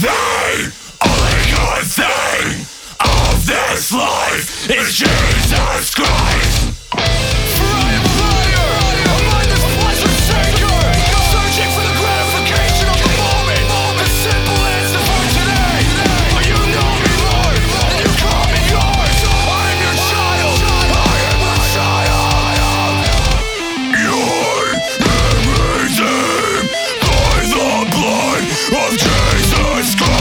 thing, only good thing of this life is Jesus Christ. For I am a liar, a mindless pleasure seeker, searching for the gratification of the moment. The simple answer for today: you know me, Lord, and you call me yours. I am your child, I am a child. You're redeemed by the blood of Jesus Christ.